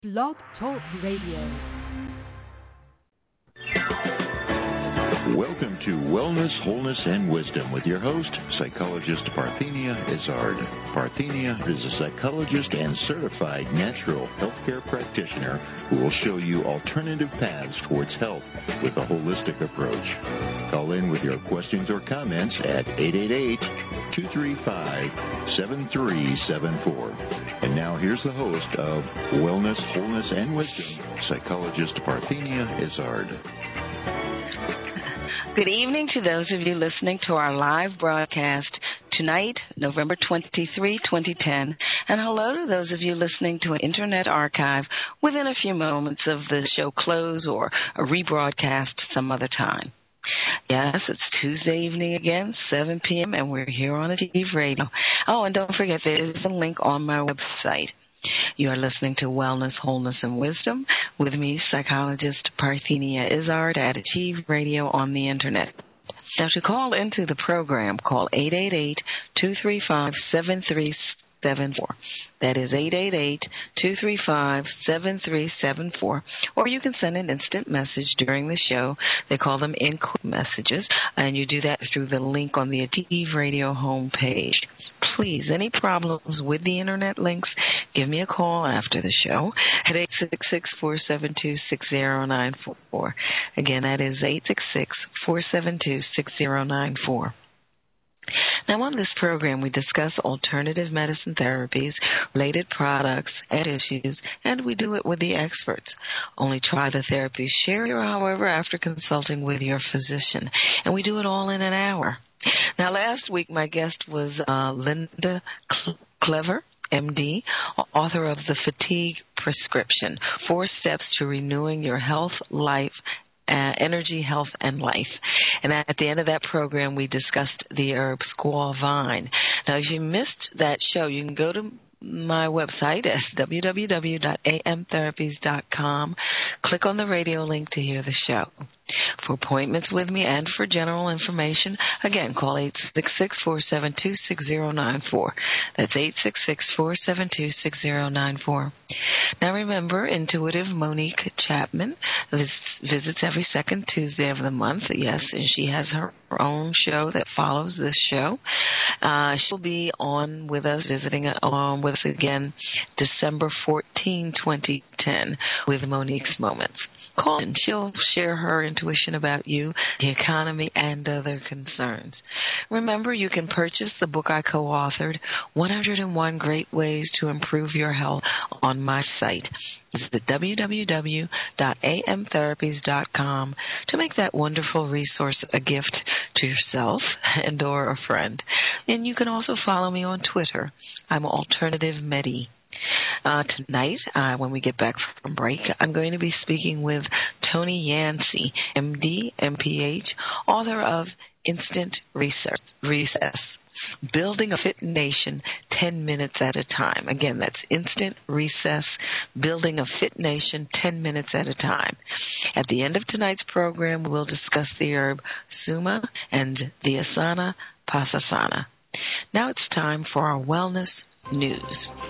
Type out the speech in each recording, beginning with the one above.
Blog Talk Radio. Welcome to Wellness, Wholeness, and Wisdom with your host, psychologist Parthenia Izzard. Parthenia is a psychologist and certified natural healthcare practitioner who will show you alternative paths towards health with a holistic approach. Call in with your questions or comments at 888-235-7374. And now here's the host of Wellness, Wholeness, and Wisdom, psychologist Parthenia Izzard. Good evening to those of you listening to our live broadcast tonight, November 23, 2010, and hello to those of you listening to an internet archive within a few moments of the show close or a rebroadcast some other time. Yes, it's Tuesday evening again, 7 p.m., and we're here on Achieve Radio. Oh, and don't forget, there is a link on my website. You are listening to Wellness, Wholeness, and Wisdom with me, psychologist Parthenia Izzard at Achieve Radio on the Internet. Now, to call into the program, call 888-235-7374. That is 888-235-7374. Or you can send an instant message during the show. They call them in-quick messages, and you do that through the link on the Achieve Radio homepage. Please, any problems with the Internet links, give me a call after the show at 866-472-6094. Again, that is 866-472-6094. Now, on this program, we discuss alternative medicine therapies, related products, and issues, and we do it with the experts. Only try the therapies shared, however, after consulting with your physician, and we do it all in an hour. Now, last week, my guest was Linda Clever, MD, author of The Fatigue Prescription, 4 Steps to Renewing Your Health, Life, Energy, Health, and Life. And at the end of that program, we discussed the herb squaw vine. Now, if you missed that show, you can go to my website at www.amtherapies.com. Click on the radio link to hear the show. For appointments with me and for general information, again, call 866-472-6094. That's 866-472-6094. Now remember, Intuitive Monique Chapman visits every second Tuesday of the month. Yes, and she has her own show that follows this show. She'll be on with us, visiting on with us again December 14, 2010, with Monique's Moments. Call in. She'll share her intuition about you, the economy, and other concerns. Remember, you can purchase the book I co-authored, 101 Great Ways to Improve Your Health, on my site. Visit www.amtherapies.com to make that wonderful resource a gift to yourself and or a friend. And you can also follow me on Twitter. I'm Alternative Medi. Tonight, when we get back from break, I'm going to be speaking with Tony Yancey, MD, MPH, author of Instant Recess, Building a Fit Nation 10 Minutes at a Time. Again, that's Instant Recess, Building a Fit Nation 10 Minutes at a Time. At the end of tonight's program, we'll discuss the herb Suma and the asana Pasasana. Now it's time for our wellness news.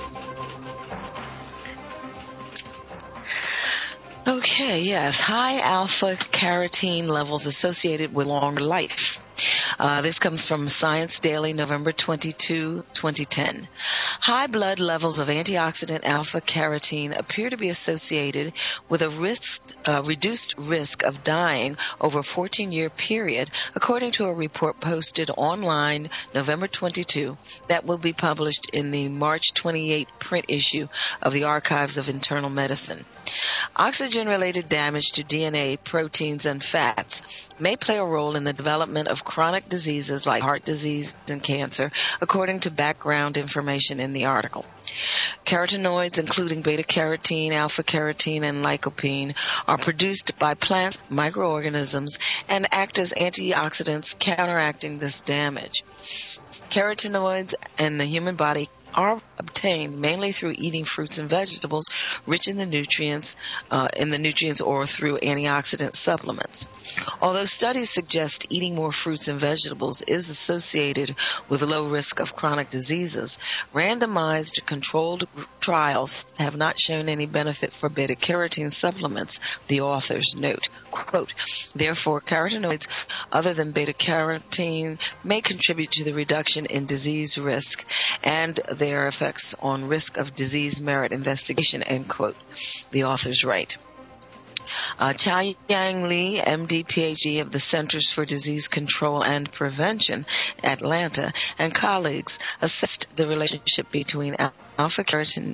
Okay, yes. High alpha-carotene levels associated with longer life. This comes from Science Daily, November 22, 2010. High blood levels of antioxidant alpha-carotene appear to be associated with a reduced risk of dying over a 14-year period, according to a report posted online November 22 that will be published in the March 28 print issue of the Archives of Internal Medicine. Oxygen-related damage to DNA, proteins, and fats may play a role in the development of chronic diseases like heart disease and cancer, according to background information in the article. Carotenoids, including beta-carotene, alpha-carotene, and lycopene, are produced by plant microorganisms and act as antioxidants, counteracting this damage. Carotenoids in the human body are obtained mainly through eating fruits and vegetables rich in the nutrients or through antioxidant supplements. Although studies suggest eating more fruits and vegetables is associated with low risk of chronic diseases, randomized controlled trials have not shown any benefit for beta-carotene supplements, the authors note. Quote, therefore, carotenoids other than beta-carotene may contribute to the reduction in disease risk and their effects on risk of disease merit investigation, end quote, the authors write. Chia-Yang Lee, MD, PhD of the Centers for Disease Control and Prevention, Atlanta, and colleagues assessed the relationship between alpha-carotene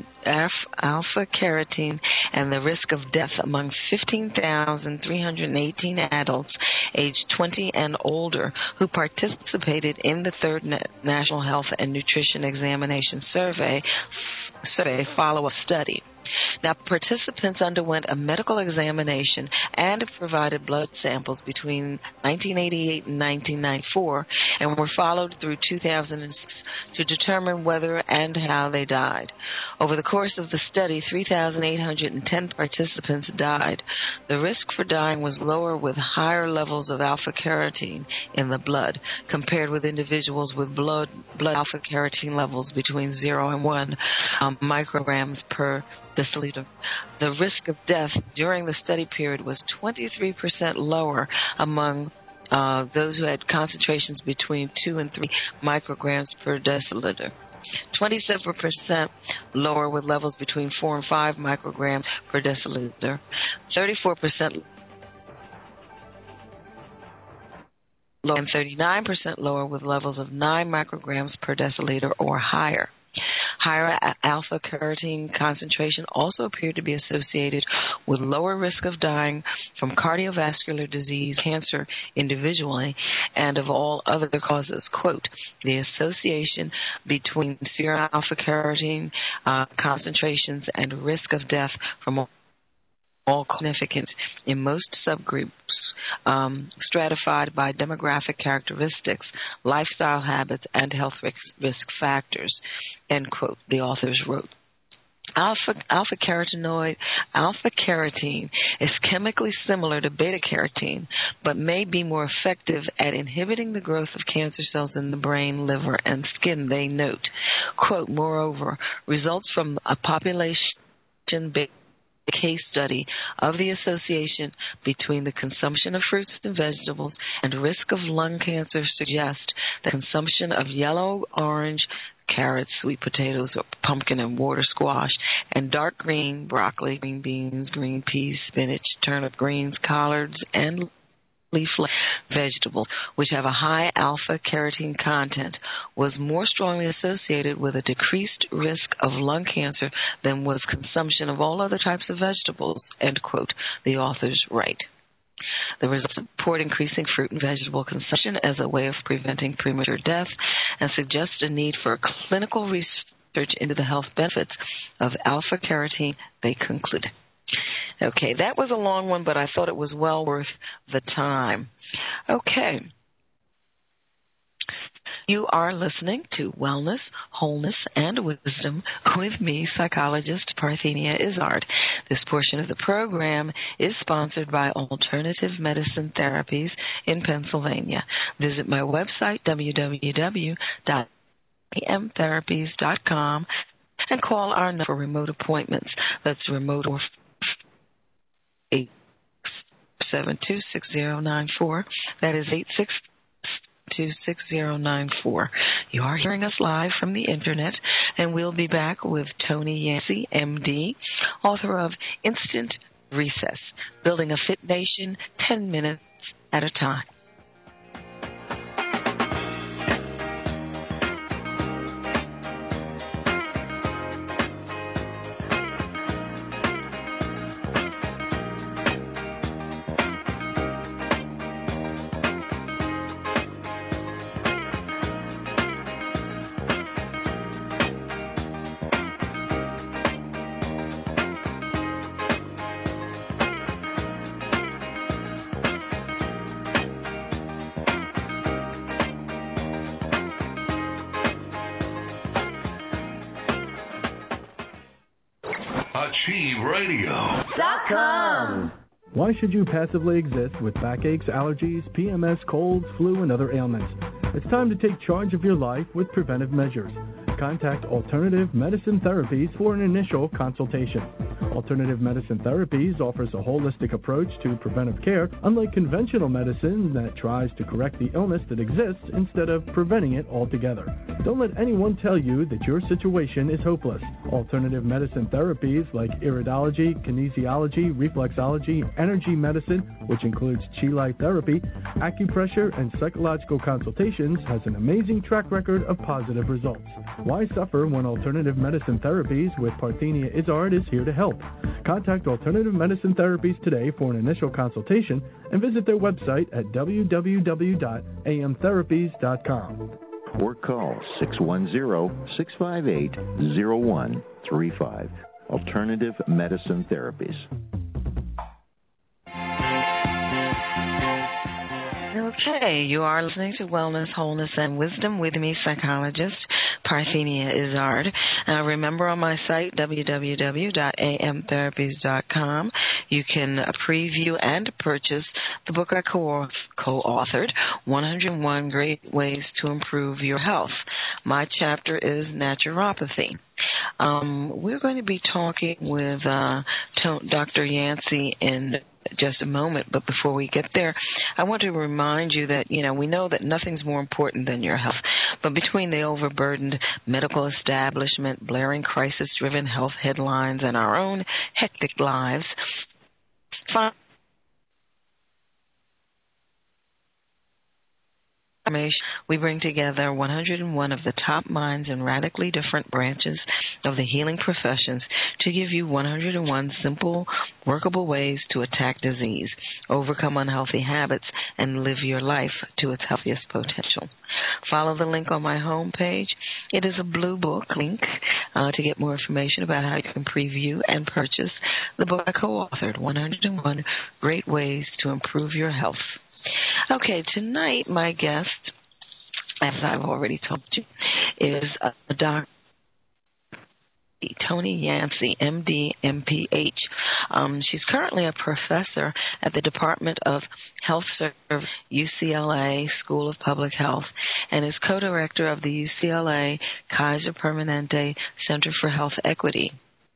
and the risk of death among 15,318 adults aged 20 and older who participated in the third National Health and Nutrition Examination Survey follow-up study. Now, participants underwent a medical examination and provided blood samples between 1988 and 1994 and were followed through 2006 to determine whether and how they died. Over the course of the study, 3,810 participants died. The risk for dying was lower with higher levels of alpha-carotene in the blood compared with individuals with blood alpha-carotene levels between 0 and 1 micrograms per deciliter. The risk of death during the study period was 23% lower among those who had concentrations between 2 and 3 micrograms per deciliter. 27% lower with levels between 4 and 5 micrograms per deciliter. 34% lower and 39% lower with levels of 9 micrograms per deciliter or higher. Higher alpha-carotene concentration also appeared to be associated with lower risk of dying from cardiovascular disease, cancer individually, and of all other causes. Quote, the association between serum alpha-carotene concentrations and risk of death from all significant in most subgroups stratified by demographic characteristics, lifestyle habits, and health risk factors, end quote, the authors wrote. Alpha-carotene is chemically similar to beta-carotene, but may be more effective at inhibiting the growth of cancer cells in the brain, liver, and skin, they note. Quote, moreover, results from a population-based case study of the association between the consumption of fruits and vegetables and risk of lung cancer suggest that consumption of yellow, orange, carrots, sweet potatoes, or pumpkin and water squash, and dark green, broccoli, green beans, green peas, spinach, turnip greens, collards, and leaflet vegetables, which have a high alpha-carotene content, was more strongly associated with a decreased risk of lung cancer than was consumption of all other types of vegetables, end quote, the authors write. The results support increasing fruit and vegetable consumption as a way of preventing premature death and suggest a need for clinical research into the health benefits of alpha-carotene, they conclude. Okay, that was a long one, but I thought it was well worth the time. Okay. You are listening to Wellness, Wholeness, and Wisdom with me, psychologist Parthenia Izzard. This portion of the program is sponsored by Alternative Medicine Therapies in Pennsylvania. Visit my website, www.amtherapies.com, and call our number for remote appointments. That's remote or 872-6094. That is 862-6094. You are hearing us live from the internet, and we'll be back with Tony Yancey, MD, author of Instant Recess, Building a Fit Nation 10 Minutes at a Time. AchieveRadio.com. Why should you passively exist with backaches, allergies, PMS, colds, flu, and other ailments? It's time to take charge of your life with preventive measures. Contact Alternative Medicine Therapies for an initial consultation. Alternative Medicine Therapies offers a holistic approach to preventive care, unlike conventional medicine that tries to correct the illness that exists instead of preventing it altogether. Don't let anyone tell you that your situation is hopeless. Alternative medicine therapies like iridology, kinesiology, reflexology, energy medicine, which includes Chi Light therapy, acupressure, and psychological consultations, has an amazing track record of positive results. Why suffer when Alternative Medicine Therapies with Parthenia Izzard is here to help? Contact Alternative Medicine Therapies today for an initial consultation and visit their website at www.amtherapies.com. Or call 610-658-0135. Alternative Medicine Therapies. Okay, you are listening to Wellness, Wholeness, and Wisdom with me, psychologist Parthenia Izzard. Remember, on my site, www.amtherapies.com, you can preview and purchase the book I co-authored, 101 Great Ways to Improve Your Health. My chapter is naturopathy. We're going to be talking with Dr. Yancey in just a moment, but before we get there, I want to remind you that, we know that nothing's more important than your health, but between the overburdened medical establishment, blaring crisis-driven health headlines, and our own hectic lives, we bring together 101 of the top minds in radically different branches of the healing professions to give you 101 simple, workable ways to attack disease, overcome unhealthy habits, and live your life to its healthiest potential. Follow the link on my homepage. It is a blue book link to get more information about how you can preview and purchase the book I co-authored, 101 Great Ways to Improve Your Health. Okay, tonight my guest, as I've already told you, is Dr. Toni Yancey, MD, MPH. She's currently a professor at the Department of Health Service, UCLA School of Public Health, and is co-director of the UCLA Kaiser Permanente Center for Health Equity.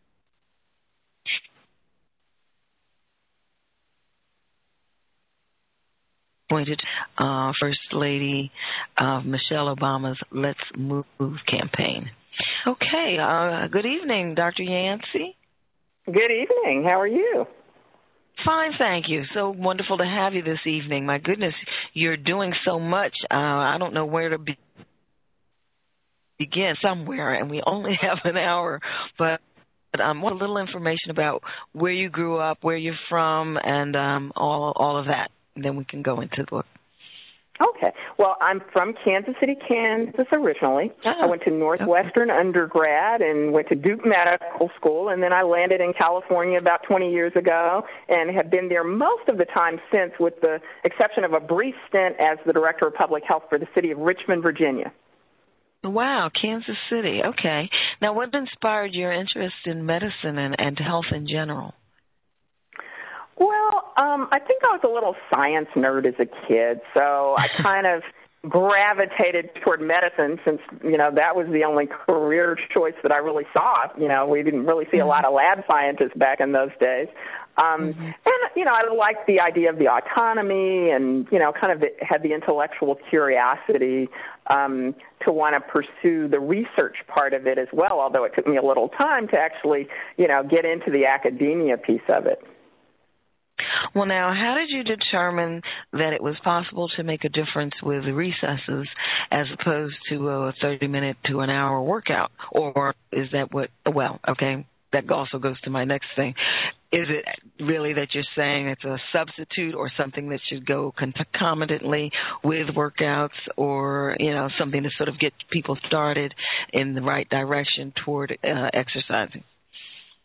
Appointed First Lady Michelle Obama's Let's Move campaign. Okay, good evening, Dr. Yancey. Good evening. How are you? Fine, thank you. So wonderful to have you this evening. My goodness, you're doing so much. I don't know where to begin somewhere, and we only have an hour, but I want a little information about where you grew up, where you're from, and all of that. And then we can go into the book. Okay. Well, I'm from Kansas City, Kansas originally. I went to Northwestern undergrad and went to Duke Medical School, and then I landed in California about 20 years ago and have been there most of the time since, with the exception of a brief stint as the Director of Public Health for the city of Richmond, Virginia. Wow, Kansas City. Okay. Now, what inspired your interest in medicine and health in general? Well, I think I was a little science nerd as a kid, so I kind of gravitated toward medicine since, that was the only career choice that I really saw. We didn't really see a lot of lab scientists back in those days. And, I liked the idea of the autonomy and, kind of had the intellectual curiosity to want to pursue the research part of it as well, although it took me a little time to actually, get into the academia piece of it. Well, now, how did you determine that it was possible to make a difference with recesses as opposed to a 30-minute to an hour workout? Or is that that also goes to my next thing. Is it really that you're saying it's a substitute or something that should go concomitantly with workouts, or, something to sort of get people started in the right direction toward exercising?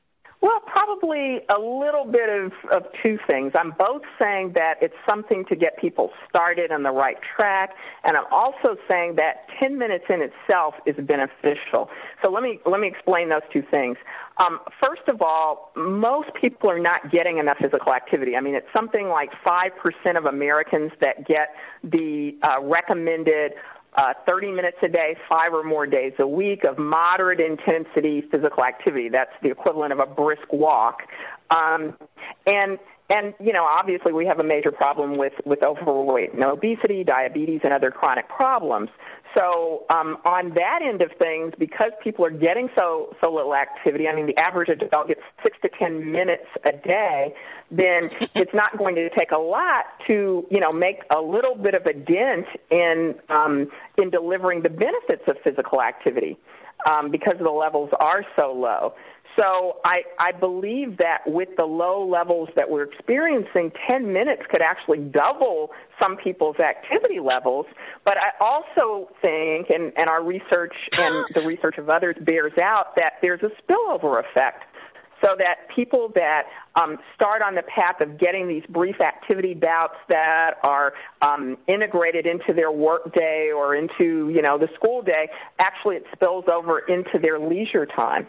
Well, probably a little bit of two things. I'm both saying that it's something to get people started on the right track, and I'm also saying that 10 minutes in itself is beneficial. So let me explain those two things. First of all, most people are not getting enough physical activity. I mean, it's something like 5% of Americans that get the recommended 30 minutes a day, 5 or more days a week of moderate intensity physical activity. That's the equivalent of a brisk walk. And you know, obviously we have a major problem with overweight and obesity, diabetes, and other chronic problems. So on that end of things, because people are getting so little activity, I mean, the average adult gets 6 to 10 minutes a day, then it's not going to take a lot to, you know, make a little bit of a dent in delivering the benefits of physical activity because the levels are so low. So I believe that with the low levels that we're experiencing, 10 minutes could actually double some people's activity levels. But I also think, and our research and the research of others bears out, that there's a spillover effect. So that people that start on the path of getting these brief activity bouts that are integrated into their work day or into, you know, the school day, actually it spills over into their leisure time.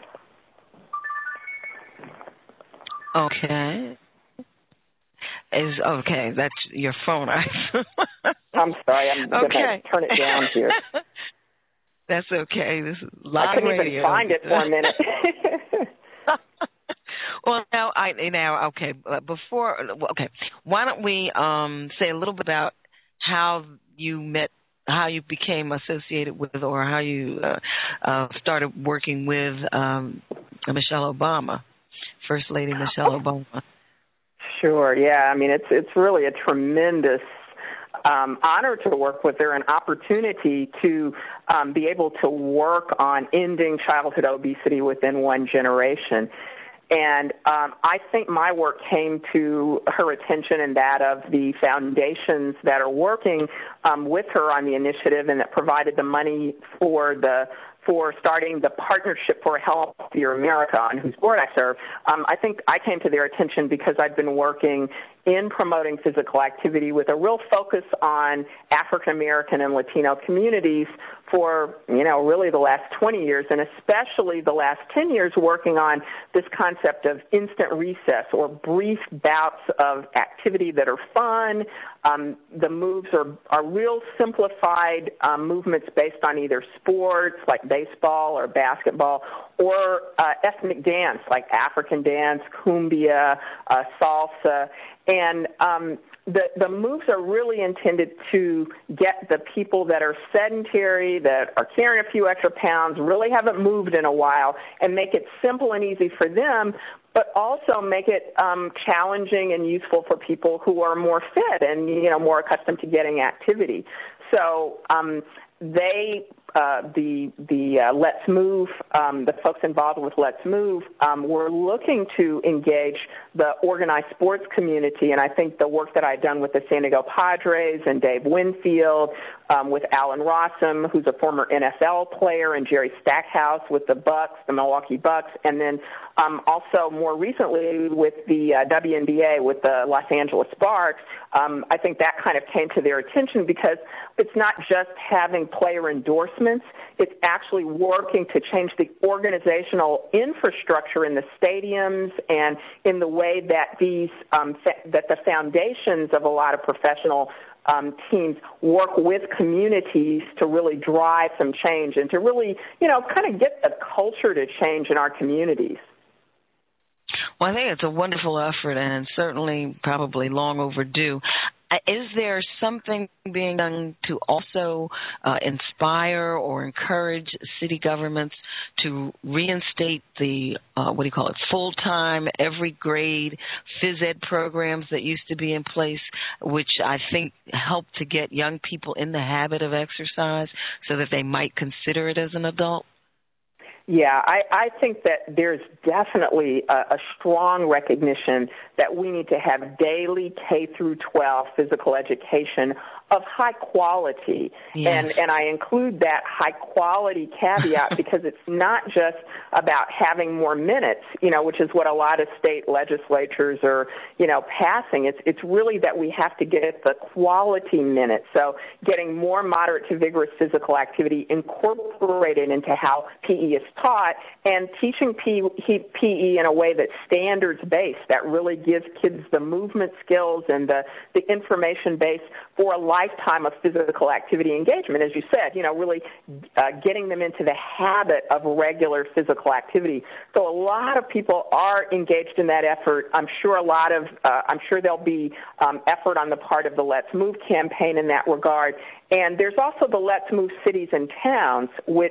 Okay. Okay, that's your phone. I'm sorry, I'm going to turn it down here. That's okay. This is live I couldn't radio. even find it for a minute. Well, why don't we say a little bit about how you became associated with, or how you started working with Michelle Obama, First Lady Michelle Obama. Sure, yeah. I mean, it's really a tremendous honor to work with her, an opportunity to be able to work on ending childhood obesity within one generation. And I think my work came to her attention and that of the foundations that are working with her on the initiative and that provided the money for starting the Partnership for a Healthier America, on whose board I serve. I think I came to their attention because I'd been working in promoting physical activity with a real focus on African American and Latino communities for, you know, really the last 20 years, and especially the last 10 years working on this concept of instant recess, or brief bouts of activity that are fun. The moves are real simplified movements based on either sports like baseball or basketball, or ethnic dance like African dance, cumbia, salsa. And the moves are really intended to get the people that are sedentary, that are carrying a few extra pounds, really haven't moved in a while, and make it simple and easy for them, but also make it challenging and useful for people who are more fit and, you know, more accustomed to getting activity. So Let's Move, the folks involved with Let's Move, were looking to engage the organized sports community, and I think the work that I'd done with the San Diego Padres and Dave Winfield, with Alan Rossum, who's a former NFL player, and Jerry Stackhouse with the Bucks, the Milwaukee Bucks, and then also more recently with the WNBA with the Los Angeles Sparks. I think that kind of came to their attention because it's not just having player endorsements, it's actually working to change the organizational infrastructure in the stadiums and in the way that that the foundations of a lot of professional teams work with communities to really drive some change and to really, you know, kind of get the culture to change in our communities. Well, I think it's a wonderful effort and certainly probably long overdue. Is there something being done to also inspire or encourage city governments to reinstate the, full-time, every grade phys ed programs that used to be in place, which I think help to get young people in the habit of exercise so that they might consider it as an adult? Yeah, I think that there's definitely a strong recognition that we need to have daily K through 12 physical education of high quality. Yes. And I include that high quality caveat because it's not just about having more minutes, which is what a lot of state legislatures are, passing. It's really that we have to get the quality minutes. So getting more moderate to vigorous physical activity incorporated into how PE is taught and teaching PE in a way that's standards-based, that really gives kids the movement skills and the information base for a lifetime of physical activity engagement. As you said, really getting them into the habit of regular physical activity. So a lot of people are engaged in that effort. I'm sure there'll be effort on the part of the Let's Move campaign in that regard. And there's also the Let's Move Cities and Towns, which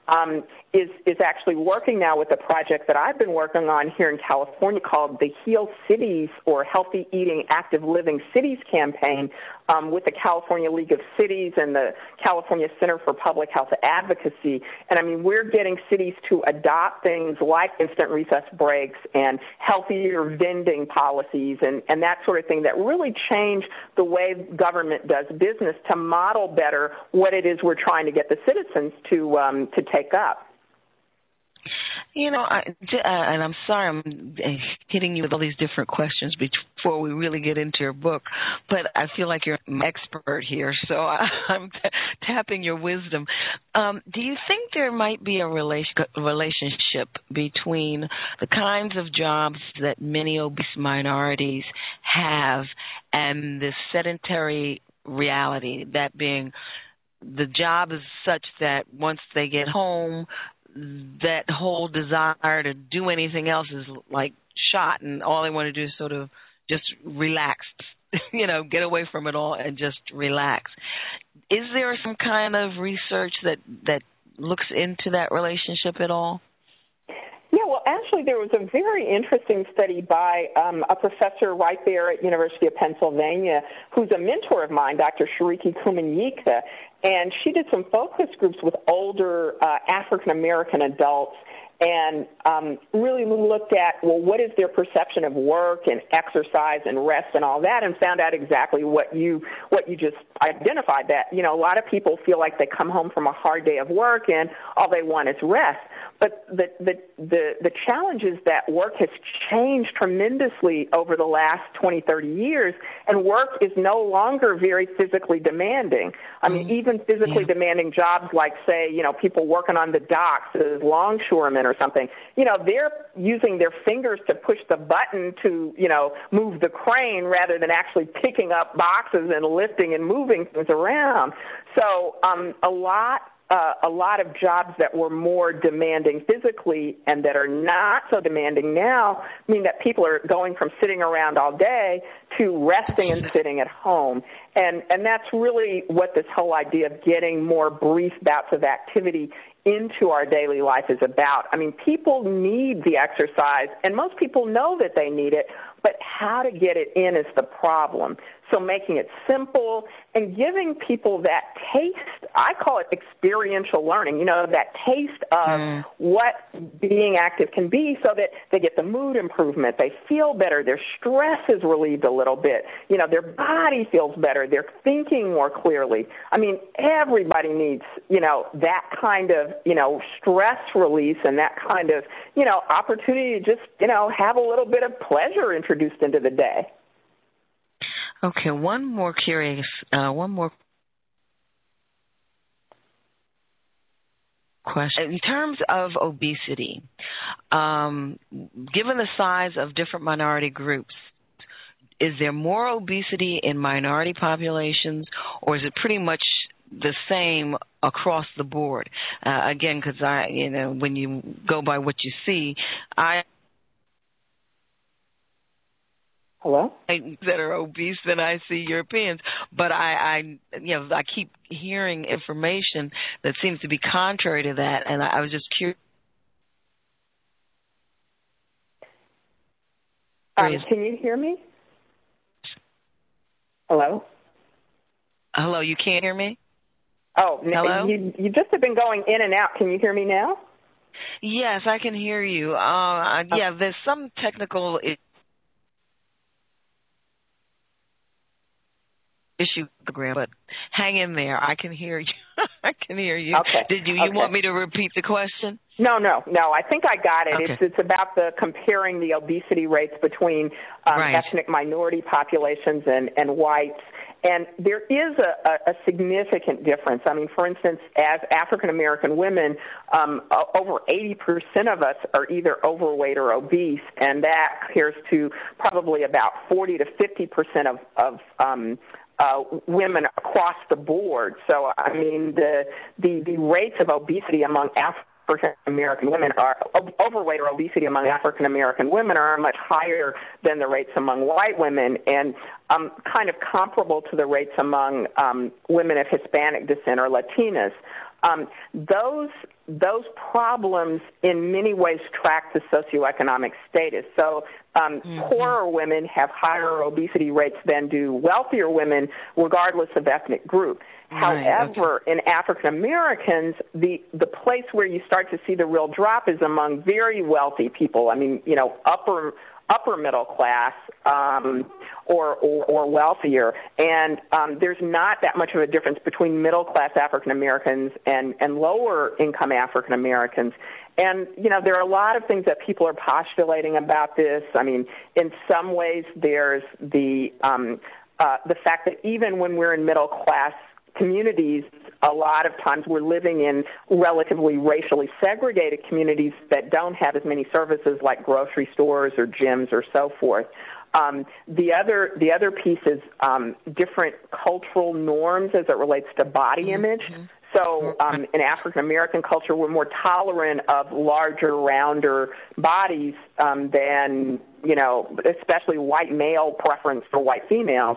is actually working now with a project that I've been working on here in California called the Heal Cities or Healthy Eating, Active Living Cities campaign with the California League of Cities and the California Center for Public Health Advocacy. And we're getting cities to adopt things like instant recess breaks and healthier vending policies and that sort of thing that really change the way government does business to model better what it is we're trying to get the citizens to take up. And I'm sorry I'm hitting you with all these different questions before we really get into your book, but I feel like you're an expert here, so I'm tapping your wisdom. Do you think there might be a relationship between the kinds of jobs that many obese minorities have and this sedentary reality, that being the job is such that once they get home, that whole desire to do anything else is like shot, and all they want to do is sort of just relax, get away from it all and just relax. Is there some kind of research that looks into that relationship at all? Yeah, well, actually, there was a very interesting study by a professor right there at University of Pennsylvania who's a mentor of mine, Dr. Shariki Kumanyika, and she did some focus groups with older African-American adults and really looked at, what is their perception of work and exercise and rest and all that, and found out exactly what you just identified, that, a lot of people feel like they come home from a hard day of work and all they want is rest. But the challenge is that work has changed tremendously over the last 20, 30 years, and work is no longer very physically demanding. Even physically demanding jobs like, say, people working on the docks as longshoremen or something, they're using their fingers to push the button to, move the crane rather than actually picking up boxes and lifting and moving things around. So a lot of jobs that were more demanding physically and that are not so demanding now mean that people are going from sitting around all day to resting and sitting at home. And that's really what this whole idea of getting more brief bouts of activity into our daily life is about. People need the exercise, and most people know that they need it, but how to get it in is the problem. So making it simple and giving people that taste, I call it experiential learning, that taste of what being active can be, so that they get the mood improvement, they feel better, their stress is relieved a little bit, their body feels better, they're thinking more clearly. Everybody needs, that kind of, stress release and that kind of, opportunity to just, have a little bit of pleasure introduced into the day. Okay, one more question. In terms of obesity, given the size of different minority groups, is there more obesity in minority populations, or is it pretty much the same across the board? Again, because when you go by what you see, Hello? That are obese than I see Europeans, but I keep hearing information that seems to be contrary to that, and I was just curious. Can you hear me? Hello? Hello, you can't hear me? Oh, hello? You just have been going in and out. Can you hear me now? Yes, I can hear you. Yeah, there's some technical issue with the program, but hang in there. I can hear you. I can hear you. Okay. Did you want me to repeat the question? No. I think I got it. Okay. It's about the comparing the obesity rates between ethnic minority populations and whites. And there is a significant difference. I mean, for instance, as African-American women, over 80% of us are either overweight or obese, and that compares to probably about 40 to 50% of women across the board. So, I mean, the rates of obesity among African-American women are overweight or obesity among African-American women are much higher than the rates among white women, and kind of comparable to the rates among women of Hispanic descent or Latinas. Those problems in many ways track the socioeconomic status. So poorer women have higher obesity rates than do wealthier women, regardless of ethnic group. However, in African Americans, the place where you start to see the real drop is among very wealthy people. I mean, upper middle class or wealthier, and there's not that much of a difference between middle class African Americans and lower income African Americans. And there are a lot of things that people are postulating about this. I mean, in some ways, there's the fact that even when we're in middle class communities, a lot of times we're living in relatively racially segregated communities that don't have as many services like grocery stores or gyms or so forth. The other piece is different cultural norms as it relates to body image. So in African-American culture, we're more tolerant of larger, rounder bodies than, especially white male preference for white females.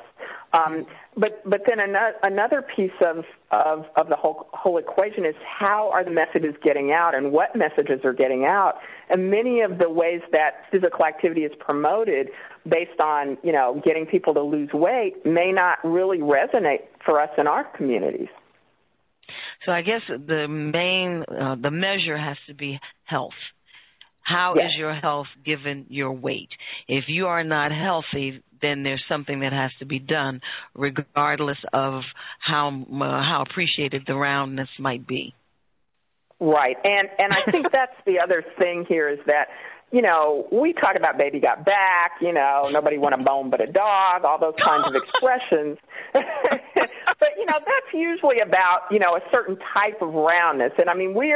But then another piece of the whole equation is how are the messages getting out and what messages are getting out. And many of the ways that physical activity is promoted based on, getting people to lose weight may not really resonate for us in our communities. So I guess the measure has to be health. How is your health given your weight? If you are not healthy, then there's something that has to be done, regardless of how appreciated the roundness might be. Right, and I think that's the other thing here is that, we talk about baby got back, nobody want a bone but a dog, all those kinds of expressions. But, that's usually about, a certain type of roundness. And, I mean, we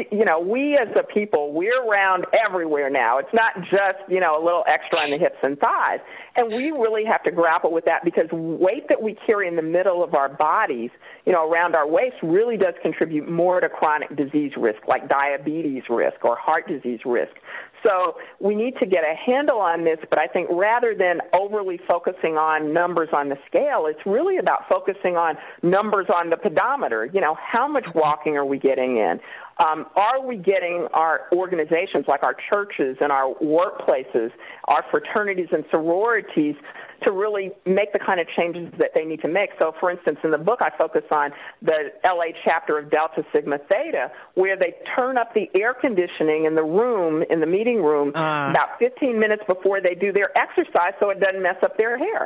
as a people, we're round everywhere now. It's not just, a little extra on the hips and thighs. And we really have to grapple with that because weight that we carry in the middle of our bodies, around our waist really does contribute more to chronic disease risk, like diabetes risk or heart disease risk. So we need to get a handle on this, but I think rather than overly focusing on numbers on the scale, it's really about focusing on numbers on the pedometer. How much walking are we getting in? Are we getting our organizations like our churches and our workplaces, our fraternities and sororities to really make the kind of changes that they need to make? So, for instance, in the book, I focus on the LA chapter of Delta Sigma Theta, where they turn up the air conditioning in the room, in the meeting room, about 15 minutes before they do their exercise so it doesn't mess up their hair.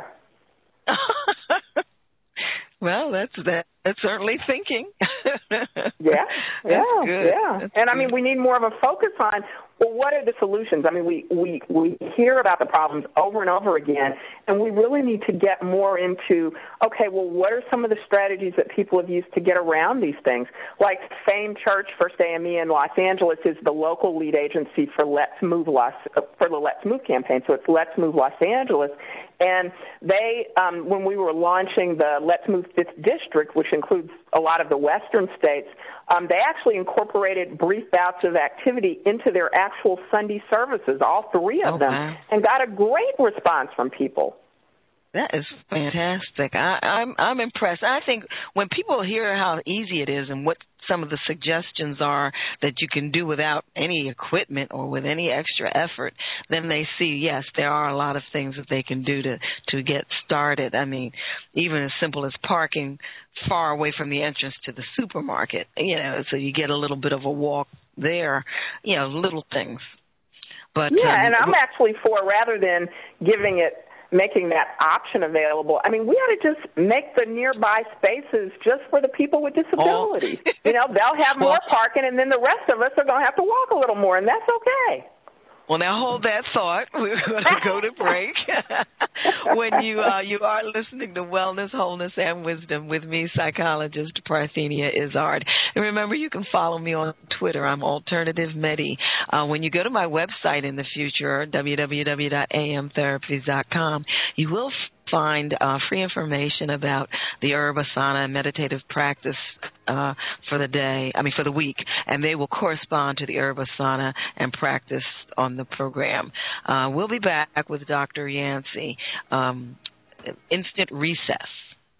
Well, that's certainly thinking. Yeah. That's and I good. mean, we need more of a focus on, well, what are the solutions? I mean, we hear about the problems over and over again, and we really need to get more into, okay, well, what are some of the strategies that people have used to get around these things? Like Fame Church, First AME in Los Angeles is the local lead agency for for the Let's Move campaign. So it's Let's Move Los Angeles. And they, when we were launching the Let's Move 5th District, which includes a lot of the western states, they actually incorporated brief bouts of activity into their actual Sunday services, all three of them, and got a great response from people. That is fantastic. I'm impressed. I think when people hear how easy it is and what some of the suggestions are that you can do without any equipment or with any extra effort, then they see, yes, there are a lot of things that they can do to get started. I mean, even as simple as parking far away from the entrance to the supermarket, so you get a little bit of a walk there, little things. But yeah, and I'm actually for, rather than making that option available, I mean, we ought to just make the nearby spaces just for the people with disabilities. They'll have more parking, and then the rest of us are going to have to walk a little more, and that's okay. Well, now hold that thought. We're going to go to break. When you are listening to Wellness, Wholeness, and Wisdom with me, psychologist Parthenia Izzard. And remember, you can follow me on Twitter. I'm Alternative Medi. When you go to my website in the future, www.amtherapies.com, you will find free information about the herb asana and meditative practice for the week, and they will correspond to the herb asana and practice on the program. We'll be back with Dr. Yancey. Instant Recess.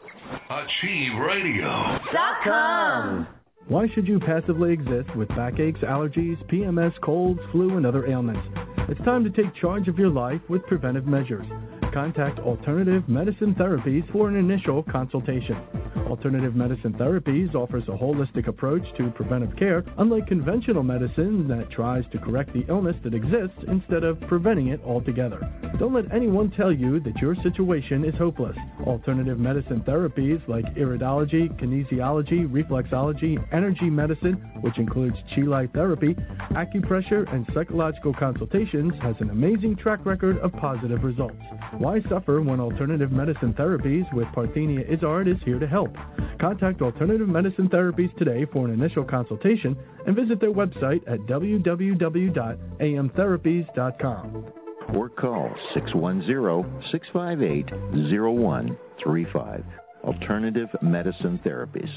AchieveRadio.com. Why should you passively exist with backaches, allergies, PMS, colds, flu, and other ailments? It's time to take charge of your life with preventive measures. Contact Alternative Medicine Therapies for an initial consultation. Alternative Medicine Therapies offers a holistic approach to preventive care, unlike conventional medicine that tries to correct the illness that exists instead of preventing it altogether. Don't let anyone tell you that your situation is hopeless. Alternative Medicine Therapies like iridology, kinesiology, reflexology, energy medicine, which includes chi light therapy, acupressure, and psychological consultations, has an amazing track record of positive results. Why suffer when Alternative Medicine Therapies with Parthenia Izzard is here to help? Contact Alternative Medicine Therapies today for an initial consultation and visit their website at www.amtherapies.com. Or call 610-658-0135. Alternative Medicine Therapies.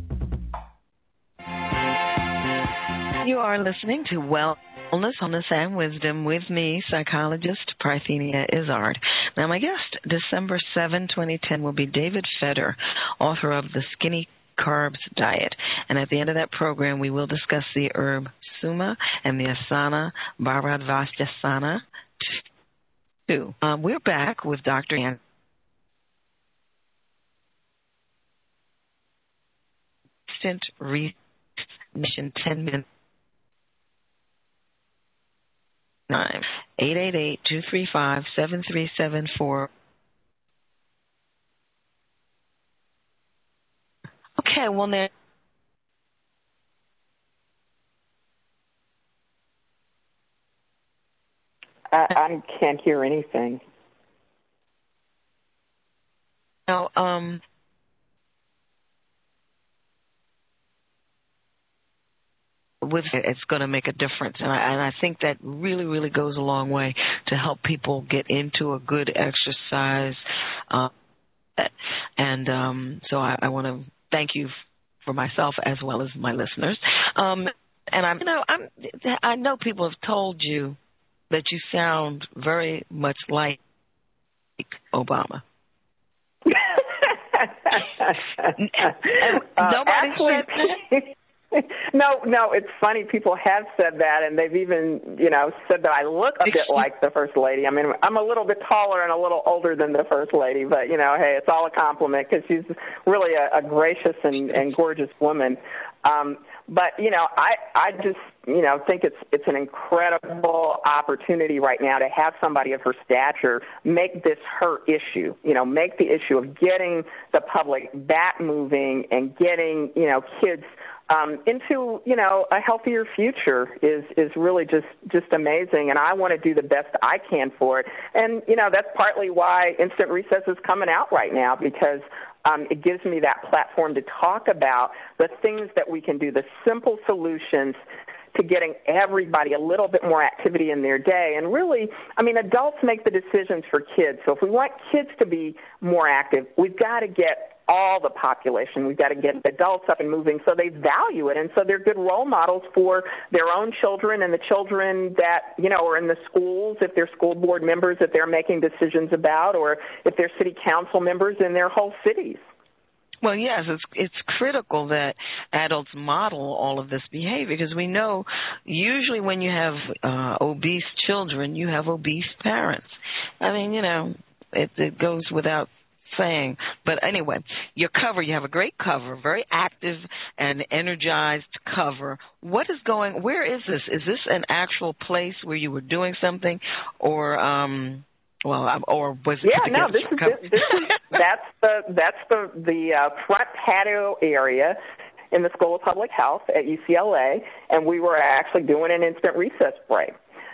You are listening to Wellness, Wholeness, and Wisdom with me, psychologist Parthenia Izzard. Now, my guest, December 7, 2010, will be David Fetter, author of The Skinny Carbs Diet. And at the end of that program, we will discuss the herb Suma and the asana Bharadvajasana 2. We're back with Dr. Yancey. Instant Remission 10 minutes. 888-235-7374. Okay, well now. I can't hear anything. Now, with it, it's going to make a difference, and I think that really, really goes a long way to help people get into a good exercise. So I want to thank you for myself as well as my listeners. And I know people have told you that you sound very much like Obama. Nobody said that. No, it's funny. People have said that, and they've even, said that I look a bit like the First Lady. I mean, I'm a little bit taller and a little older than the First Lady, but, hey, it's all a compliment because she's really a gracious and gorgeous woman. But, I just, think it's an incredible opportunity right now to have somebody of her stature make this her issue, make the issue of getting the public back moving and getting, kids into, a healthier future is really just amazing. And I want to do the best I can for it. And, that's partly why Instant Recess is coming out right now, because it gives me that platform to talk about the things that we can do, the simple solutions to getting everybody a little bit more activity in their day. And really, adults make the decisions for kids. So if we want kids to be more active, we've got to get all the population. We've got to get adults up and moving so they value it, and so they're good role models for their own children and the children that, are in the schools, if they're school board members that they're making decisions about, or if they're city council members in their whole cities. Well, yes, it's critical that adults model all of this behavior, because we know usually when you have obese children, you have obese parents. I mean, it goes without saying. But anyway, your cover, you have a great cover, very active and energized cover. Where is this? Is this an actual place where you were doing something, or was it? Yeah, no, that's the front patio area in the School of Public Health at UCLA, and we were actually doing an instant recess break.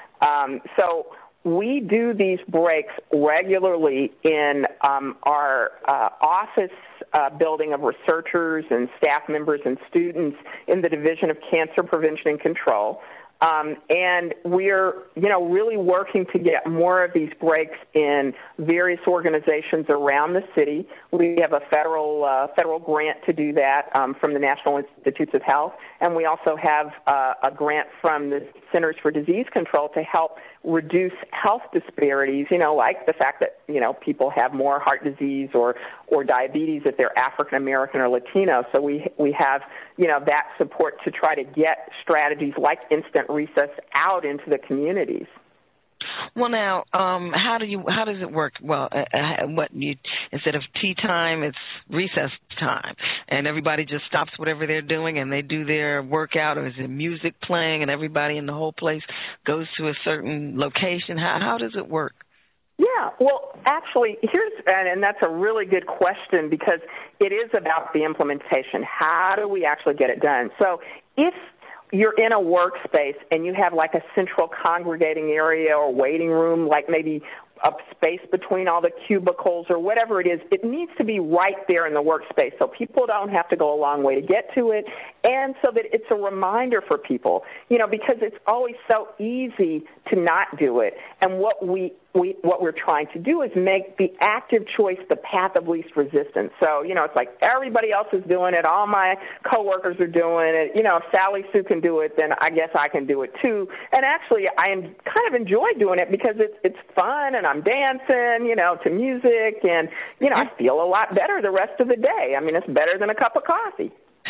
So we do these breaks regularly in our office building of researchers and staff members and students in the Division of Cancer Prevention and Control. And we're, really working to get more of these breaks in various organizations around the city. We have a federal grant to do that from the National Institutes of Health, and we also have a grant from the Centers for Disease Control to help reduce health disparities, like the fact that, people have more heart disease or diabetes if they're African American or Latino. So we have, that support to try to get strategies like instant recess out into the communities. Well, now, how does it work? Well, instead of tea time, it's recess time, and everybody just stops whatever they're doing and they do their workout, or is it music playing and everybody in the whole place goes to a certain location? How does it work? Yeah, well, actually, and that's a really good question, because it is about the implementation. How do we actually get it done? So if you're in a workspace and you have like a central congregating area or waiting room, like maybe a space between all the cubicles or whatever it is, it needs to be right there in the workspace so people don't have to go a long way to get to it, and so that it's a reminder for people, because it's always so easy to not do it. And what we're trying to do is make the active choice the path of least resistance. So, it's like everybody else is doing it. All my coworkers are doing it. If Sally Sue can do it, then I guess I can do it too. And actually, I kind of enjoy doing it because it's fun, and I'm dancing, to music, and, I feel a lot better the rest of the day. I mean, it's better than a cup of coffee.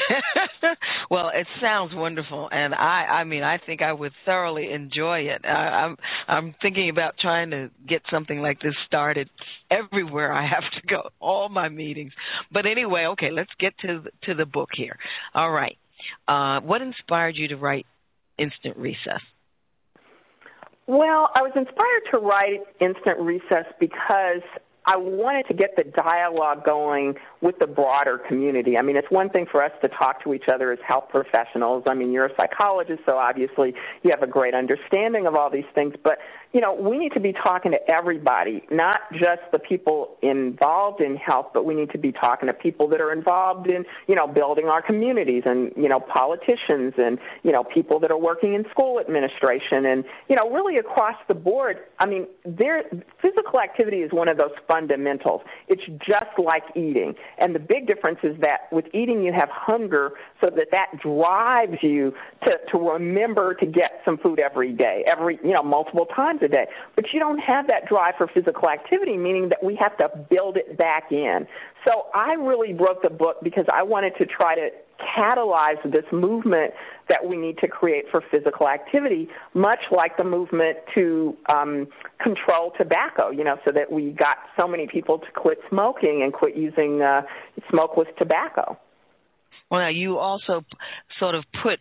Well, it sounds wonderful, and I think I would thoroughly enjoy it. I'm thinking about trying to get something like this started everywhere I have to go, all my meetings. But anyway, okay, let's get to the book here. All right. What inspired you to write Instant Recess? Well, I was inspired to write Instant Recess because I wanted to get the dialogue going with the broader community. I mean, it's one thing for us to talk to each other as health professionals. I mean, you're a psychologist, so obviously you have a great understanding of all these things. But, we need to be talking to everybody, not just the people involved in health, but we need to be talking to people that are involved in, building our communities, and, politicians, and, people that are working in school administration, and, really across the board. I mean, physical activity is one of those fundamentals. It's just like eating. And the big difference is that with eating you have hunger, so that drives you to remember to get some food every day, multiple times a day. But you don't have that drive for physical activity, meaning that we have to build it back in. So I really wrote the book because I wanted to try to catalyze this movement that we need to create for physical activity, much like the movement to control tobacco, so that we got so many people to quit smoking and quit using smokeless tobacco. Well, now you also sort of put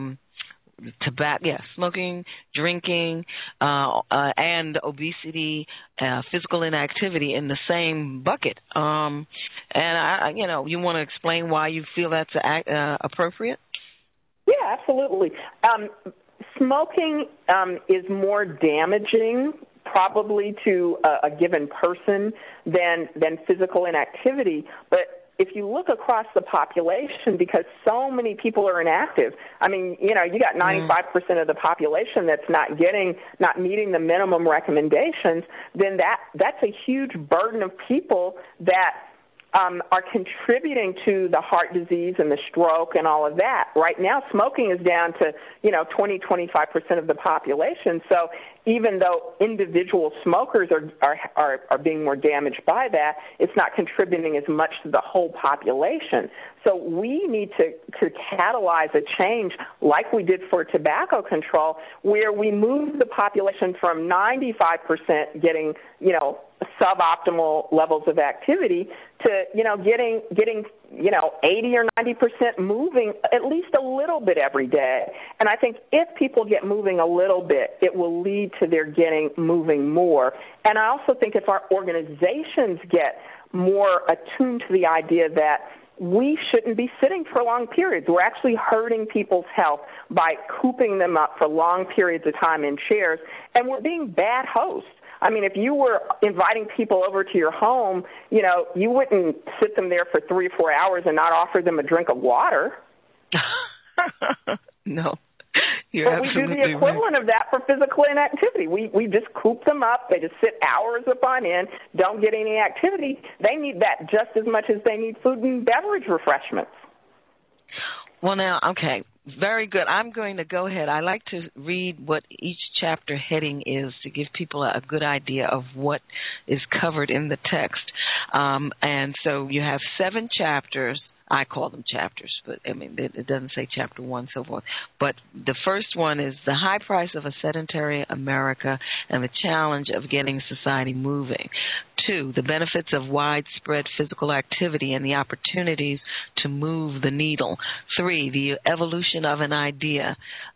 smoking, drinking, and obesity, physical inactivity in the same bucket. And you want to explain why you feel that's appropriate? Yeah, absolutely. Smoking is more damaging probably to a given person than physical inactivity, but if you look across the population, because so many people are inactive, I mean, you got 95% of the population that's not meeting the minimum recommendations, then that's a huge burden of people that are contributing to the heart disease and the stroke and all of that. Right now, smoking is down to, 20-25% of the population. So even though individual smokers are being more damaged by that, it's not contributing as much to the whole population. So we need to catalyze a change like we did for tobacco control, where we move the population from 95% getting, suboptimal levels of activity to, getting 80 or 90% moving at least a little bit every day. And I think if people get moving a little bit, it will lead to their moving more. And I also think if our organizations get more attuned to the idea that we shouldn't be sitting for long periods. We're actually hurting people's health by cooping them up for long periods of time in chairs, and we're being bad hosts. I mean, if you were inviting people over to your home, you wouldn't sit them there for 3 or 4 hours and not offer them a drink of water. No. But we do the equivalent of that for physical inactivity. We just coop them up. They just sit hours upon end, don't get any activity. They need that just as much as they need food and beverage refreshments. Well, now, okay, very good. I'm going to go ahead. I like to read what each chapter heading is to give people a good idea of what is covered in the text. And so you have 7 chapters. I call them chapters, but it doesn't say chapter 1, so forth. But the first one is the high price of a sedentary America and the challenge of getting society moving. 2, the benefits of widespread physical activity and the opportunities to move the needle. 3, the evolution of an idea.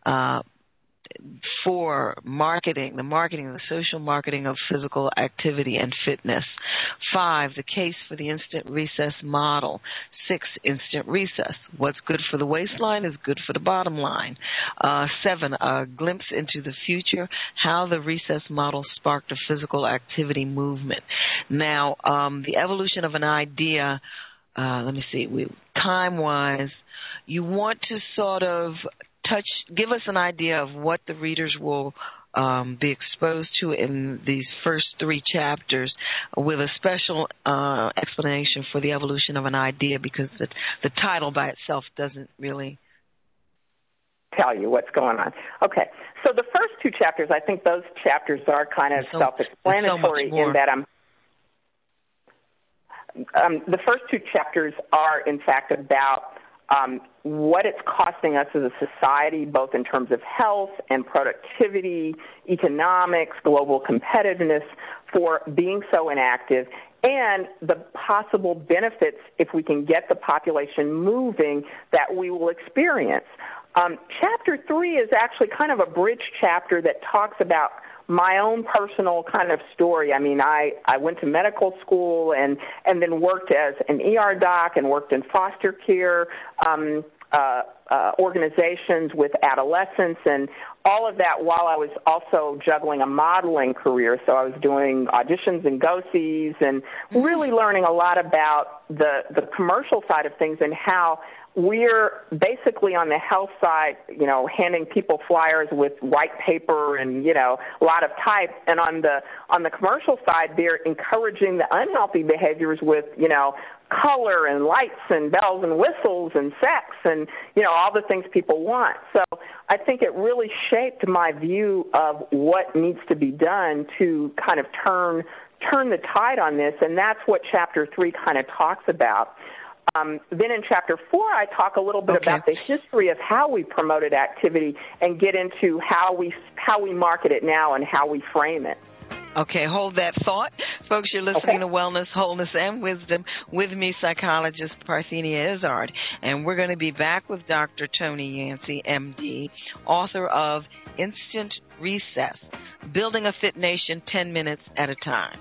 4, the social marketing of physical activity and fitness. 5, the case for the instant recess model. 6, instant recess. What's good for the waistline is good for the bottom line. 7, a glimpse into the future, how the recess model sparked a physical activity movement. Now, the evolution of an idea, let me see, time-wise, you want to sort of give us an idea of what the readers will be exposed to in these first 3 chapters, with a special explanation for the evolution of an idea, because the title by itself doesn't really tell you what's going on. Okay, so the first 2 chapters, I think those chapters are kind of self-explanatory in that the first 2 chapters are, in fact, about what it's costing us as a society, both in terms of health and productivity, economics, global competitiveness, for being so inactive, and the possible benefits, if we can get the population moving, that we will experience. Chapter 3 is actually kind of a bridge chapter that talks about my own personal kind of story. I mean, I went to medical school and then worked as an ER doc and worked in foster care organizations with adolescents, and all of that while I was also juggling a modeling career. So I was doing auditions and go-sees and really learning a lot about the commercial side of things and how we're basically on the health side, handing people flyers with white paper and, a lot of type. And on the commercial side, they're encouraging the unhealthy behaviors with, color and lights and bells and whistles and sex and, all the things people want. So I think it really shaped my view of what needs to be done to kind of turn the tide on this. And that's what Chapter 3 kind of talks about. Then in Chapter 4, I talk a little bit about the history of how we promoted activity and get into how we market it now and how we frame it. Okay, hold that thought. Folks, you're listening to Wellness, Wholeness, and Wisdom with me, psychologist Parthenia Izzard. And we're going to be back with Dr. Tony Yancey, MD, author of Instant Recess, Building a Fit Nation 10 Minutes at a Time.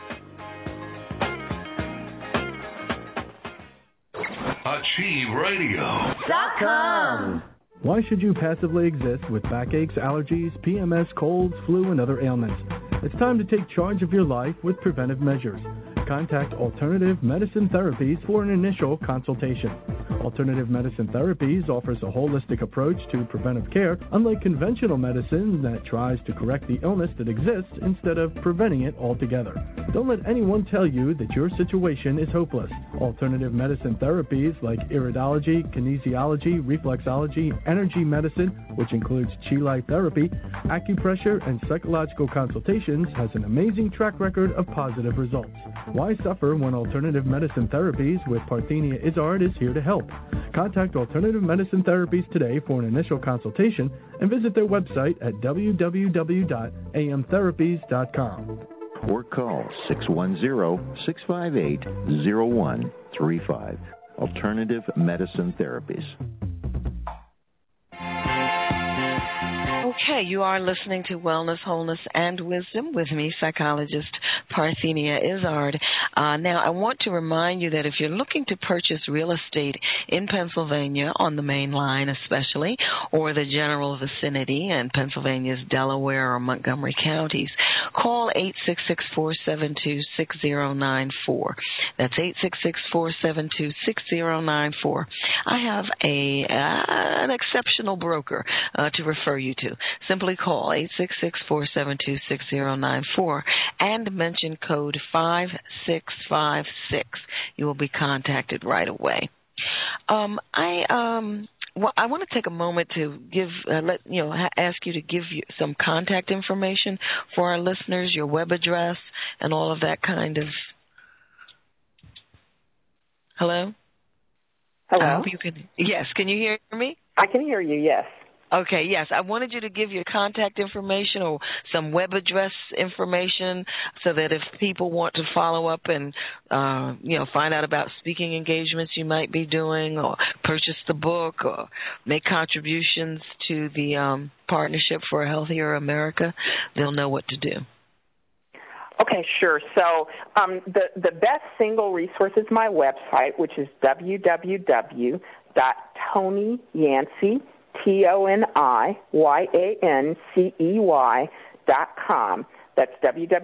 AchieveRadio.com. Why should you passively exist with backaches, allergies, PMS, colds, flu, and other ailments? It's time to take charge of your life with preventive measures. Contact Alternative Medicine Therapies for an initial consultation. Alternative Medicine Therapies offers a holistic approach to preventive care, unlike conventional medicine that tries to correct the illness that exists instead of preventing it altogether. Don't let anyone tell you that your situation is hopeless. Alternative medicine therapies like iridology, kinesiology, reflexology, energy medicine, which includes chi life therapy, acupressure, and psychological consultations, has an amazing track record of positive results. Why suffer when Alternative Medicine Therapies with Parthenia Izzard is here to help? Contact Alternative Medicine Therapies today for an initial consultation and visit their website at www.amtherapies.com. Or call 610-658-0135. Alternative Medicine Therapies. Okay, you are listening to Wellness, Wholeness, and Wisdom with me, psychologist Parthenia Izzard. Now, I want to remind you that if you're looking to purchase real estate in Pennsylvania, on the main line especially, or the general vicinity in Pennsylvania's Delaware or Montgomery counties, call 866-472-6094. That's 866-472-6094. I have an exceptional broker to refer you to. Simply call 866-472-6094 and mention code 5656. You will be contacted right away. I want to take a moment to ask you to give you some contact information for our listeners, your web address, and all of that kind of. Hello? Hello? I hope you can. Yes, can you hear me? I can hear you, yes. Okay, yes. I wanted you to give your contact information or some web address information so that if people want to follow up and, find out about speaking engagements you might be doing or purchase the book or make contributions to the Partnership for a Healthier America, they'll know what to do. Okay, sure. So the best single resource is my website, which is www.TonyYancey.com. TonyYancey.com. That's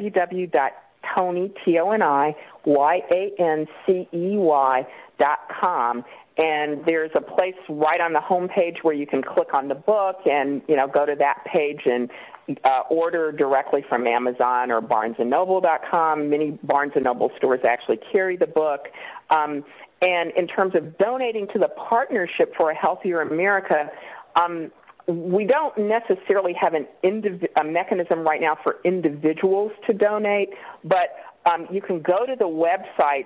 www.TonyYancey.com. And there's a place right on the home page where you can click on the book and, go to that page and order directly from Amazon or BarnesandNoble.com. Many Barnes & Noble stores actually carry the book. And in terms of donating to the Partnership for a Healthier America, we don't necessarily have a mechanism right now for individuals to donate, but you can go to the website,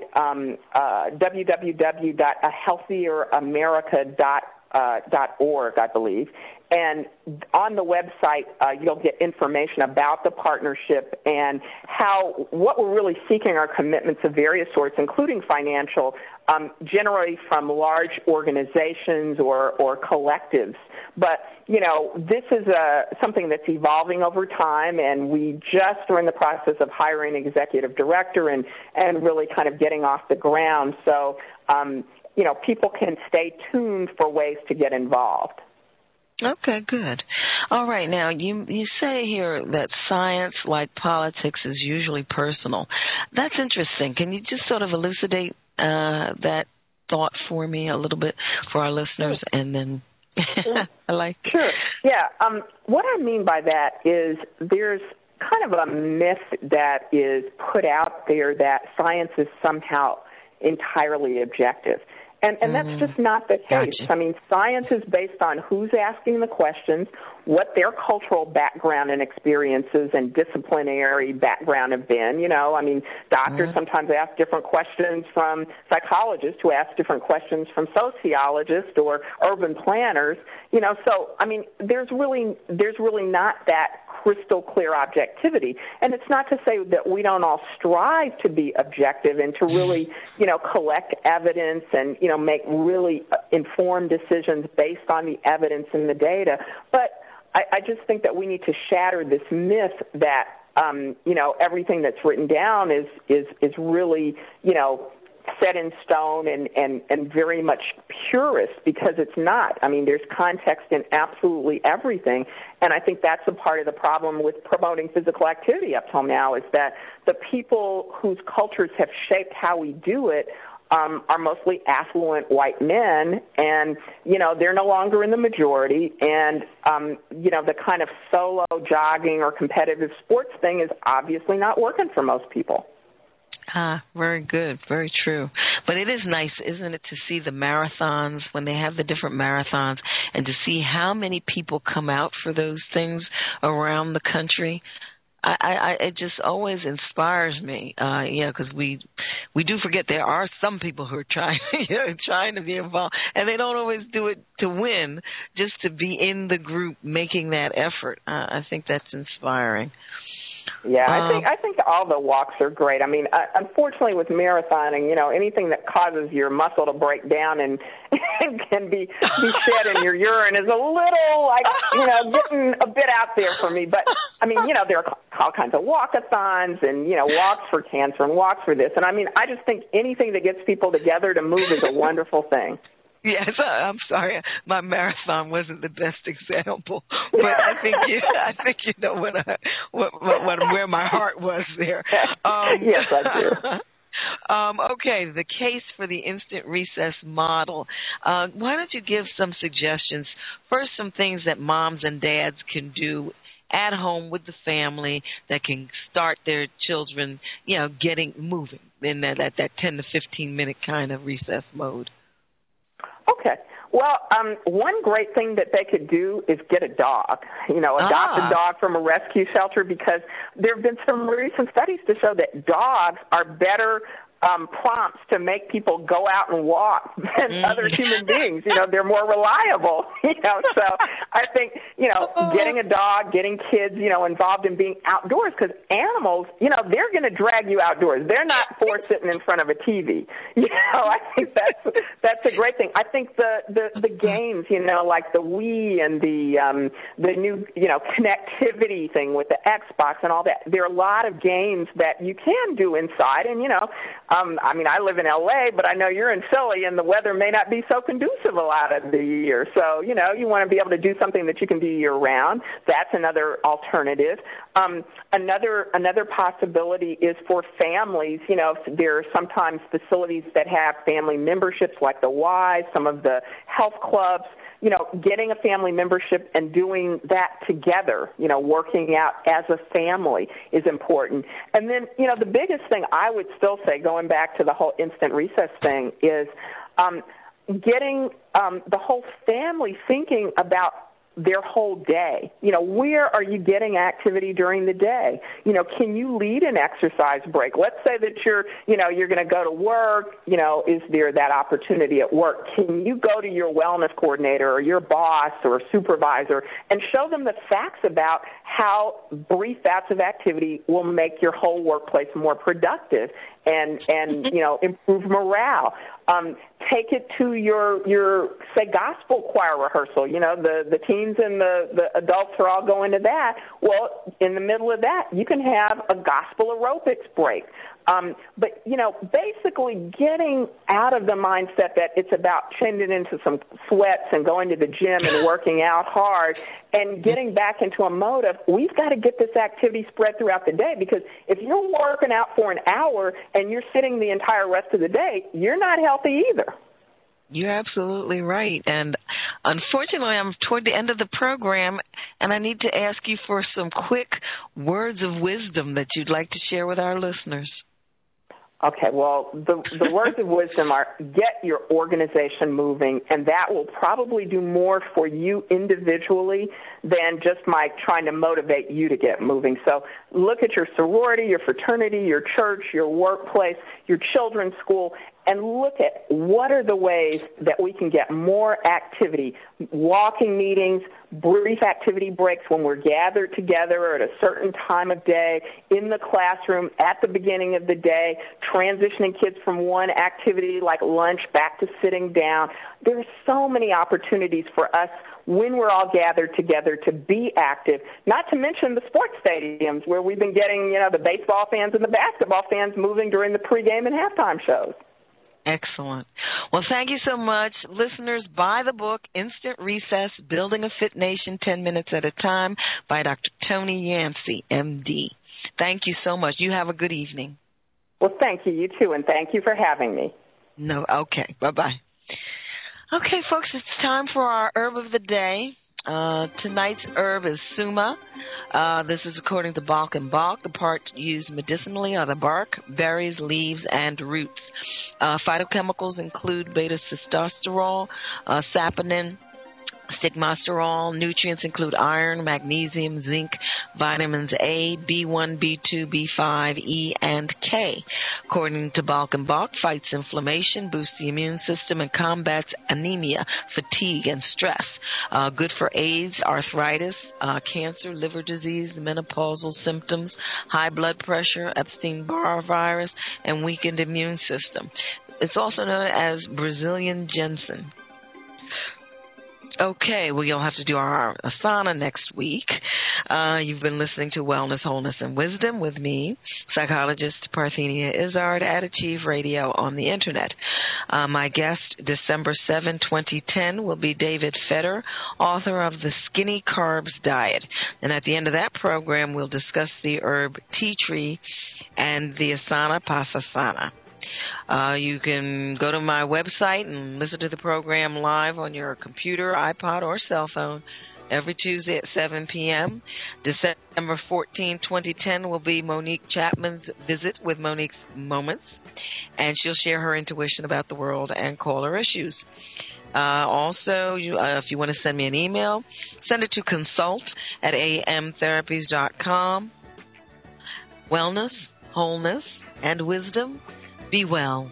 www.ahealthieramerica.org, I believe, and on the website you'll get information about the partnership and what we're really seeking are commitments of various sorts, including financial, generally from large organizations or collectives. But, this is something that's evolving over time, and we just are in the process of hiring an executive director and really kind of getting off the ground. So, people can stay tuned for ways to get involved. Okay, good. All right. Now, you say here that science, like politics, is usually personal. That's interesting. Can you just sort of elucidate that thought for me a little bit for our listeners? And then I like it. Sure. Yeah. What I mean by that is there's kind of a myth that is put out there that science is somehow entirely objective. And that's just not the case. Gotcha. I mean, science is based on who's asking the questions, what their cultural background and experiences and disciplinary background have been. Doctors sometimes ask different questions from psychologists who ask different questions from sociologists or urban planners. So, there's really not that crystal clear objectivity. And it's not to say that we don't all strive to be objective and to really, collect evidence and, make really informed decisions based on the evidence and the data. But I just think that we need to shatter this myth that, everything that's written down is really, set in stone and very much purist, because it's not. There's context in absolutely everything, and I think that's a part of the problem with promoting physical activity up till now, is that the people whose cultures have shaped how we do it are mostly affluent white men, and, you know, they're no longer in the majority, and, you know, the kind of solo jogging or competitive sports thing is obviously not working for most people. Very good. Very true. But it is nice, isn't it, to see the marathons, when they have the different marathons, and to see how many people come out for those things around the country. It just always inspires me, because we do forget there are some people who are trying to be involved, and they don't always do it to win, just to be in the group making that effort. I think that's inspiring. Yeah, I think all the walks are great. I mean, unfortunately, with marathoning, you know, anything that causes your muscle to break down and can be shed in your urine is a little, like, you know, getting a bit out there for me. But, I mean, you know, there are all kinds of walkathons and, you know, walks for cancer and walks for this. And, I mean, I just think anything that gets people together to move is a wonderful thing. Yes, I'm sorry, my marathon wasn't the best example, but I think you know where my heart was there. Yes, I do. Okay, the case for the instant recess model. Why don't you give some suggestions? First, some things that moms and dads can do at home with the family that can start their children, you know, getting moving in that 10 to 15 minute kind of recess mode. Okay. Well, one great thing that they could do is get a dog, you know, adopt a dog from a rescue shelter, because there have been some recent studies to show that dogs are better prompts to make people go out and walk than other human beings. You know, they're more reliable, you know. So I think, you know, getting a dog, getting kids, you know, involved in being outdoors, because animals, you know, they're going to drag you outdoors. They're not for sitting in front of a TV. You know, I think that's a great thing. I think the games, you know, like the Wii and the new, you know, connectivity thing with the Xbox and all that, there are a lot of games that you can do inside, and, you know, I mean, I live in L.A., but I know you're in Philly, and the weather may not be so conducive a lot of the year. So, you know, you want to be able to do something that you can do year-round. That's another alternative. Another possibility is for families. You know, there are sometimes facilities that have family memberships, like the Y, some of the health clubs. You know, getting a family membership and doing that together, you know, working out as a family is important. And then, you know, the biggest thing I would still say, going back to the whole instant recess thing, is getting the whole family thinking about their whole day. You know, where are you getting activity during the day? You know, can you lead an exercise break? Let's say that you're going to go to work. You know, is there that opportunity at work? Can you go to your wellness coordinator or your boss or supervisor and show them the facts about how brief bouts of activity will make your whole workplace more productive and you know, improve morale? Take it to your say gospel choir rehearsal. You know, the teens and the adults are all going to that. Well, in the middle of that, you can have a gospel aerobics break. But, you know, basically getting out of the mindset that it's about changing into some sweats and going to the gym and working out hard, and getting back into a mode of, we've got to get this activity spread throughout the day, because if you're working out for an hour and you're sitting the entire rest of the day, you're not healthy either. You're absolutely right. And unfortunately, I'm toward the end of the program, and I need to ask you for some quick words of wisdom that you'd like to share with our listeners. Okay, well, the words of wisdom are, get your organization moving, and that will probably do more for you individually than just my trying to motivate you to get moving. So look at your sorority, your fraternity, your church, your workplace, your children's school, and look at what are the ways that we can get more activity, walking meetings, brief activity breaks when we're gathered together at a certain time of day, in the classroom, at the beginning of the day, transitioning kids from one activity like lunch back to sitting down. There are so many opportunities for us when we're all gathered together to be active, not to mention the sports stadiums where we've been getting, you know, the baseball fans and the basketball fans moving during the pregame and halftime shows. Excellent. Well, thank you so much. Listeners, buy the book, Instant Recess, Building a Fit Nation 10 Minutes at a Time by Dr. Tony Yancey, MD. Thank you so much. You have a good evening. Well, thank you. You too, and thank you for having me. No. Okay. Bye-bye. Okay, folks, it's time for our herb of the day. Tonight's herb is suma. This is according to Balk and Balk. The parts used medicinally are the bark, berries, leaves, and roots. Phytochemicals include beta-sitosterol, saponin, stigmasterol. Nutrients include iron, magnesium, zinc, vitamins A, B1, B2, B5, E, and K. According to Balk and Balk, fights inflammation, boosts the immune system, and combats anemia, fatigue, and stress. Good for AIDS, arthritis, cancer, liver disease, menopausal symptoms, high blood pressure, Epstein-Barr virus, and weakened immune system. It's also known as Brazilian ginseng. Okay, well, you'll have to do our asana next week. You've been listening to Wellness, Wholeness, and Wisdom with me, psychologist Parthenia Izzard at Achieve Radio on the Internet. My guest, December 7, 2010, will be David Fetter, author of The Skinny Carbs Diet. And at the end of that program, we'll discuss the herb tea tree and the asana pasasana. You can go to my website and listen to the program live on your computer, iPod, or cell phone every Tuesday at 7 p.m. December 14, 2010 will be Monique Chapman's visit with Monique's Moments, and she'll share her intuition about the world and caller issues. Also, if you want to send me an email, send it to consult@amtherapies.com. Wellness, wholeness, and wisdom. Be well.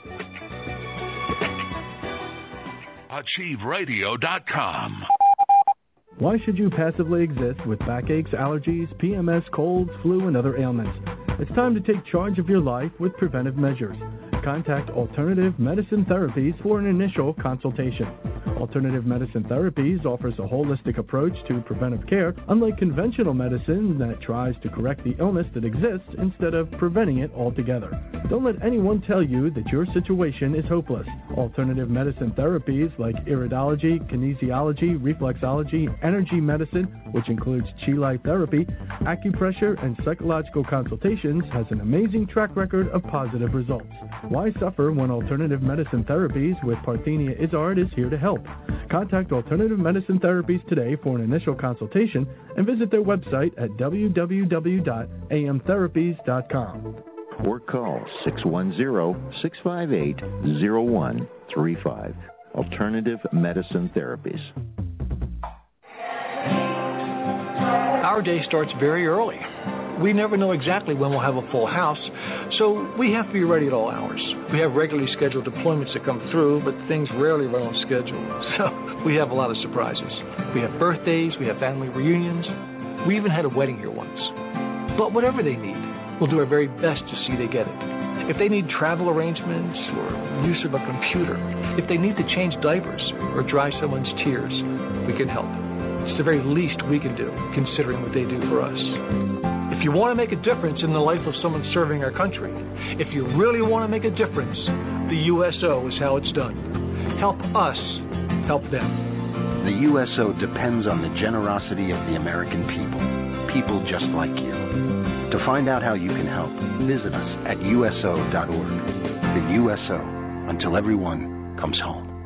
AchieveRadio.com. Why should you passively exist with backaches, allergies, PMS, colds, flu, and other ailments? It's time to take charge of your life with preventive measures. Contact Alternative Medicine Therapies for an initial consultation. Alternative Medicine Therapies offers a holistic approach to preventive care, unlike conventional medicine that tries to correct the illness that exists instead of preventing it altogether. Don't let anyone tell you that your situation is hopeless. Alternative Medicine Therapies like iridology, kinesiology, reflexology, energy medicine, which includes Chi Life therapy, acupressure, and psychological consultations, has an amazing track record of positive results. Why suffer when Alternative Medicine Therapies with Parthenia Izzard is here to help? Contact Alternative Medicine Therapies today for an initial consultation and visit their website at www.amtherapies.com. Or call 610-658-0135. Alternative Medicine Therapies. Our day starts very early. We never know exactly when we'll have a full house, so we have to be ready at all hours. We have regularly scheduled deployments that come through, but things rarely run on schedule, so we have a lot of surprises. We have birthdays, we have family reunions, we even had a wedding here once. But whatever they need, we'll do our very best to see they get it. If they need travel arrangements or use of a computer, if they need to change diapers or dry someone's tears, we can help. It's the very least we can do, considering what they do for us. If you want to make a difference in the life of someone serving our country, if you really want to make a difference, the USO is how it's done. Help us help them. The USO depends on the generosity of the American people, people just like you. To find out how you can help, visit us at USO.org. The USO, until everyone comes home.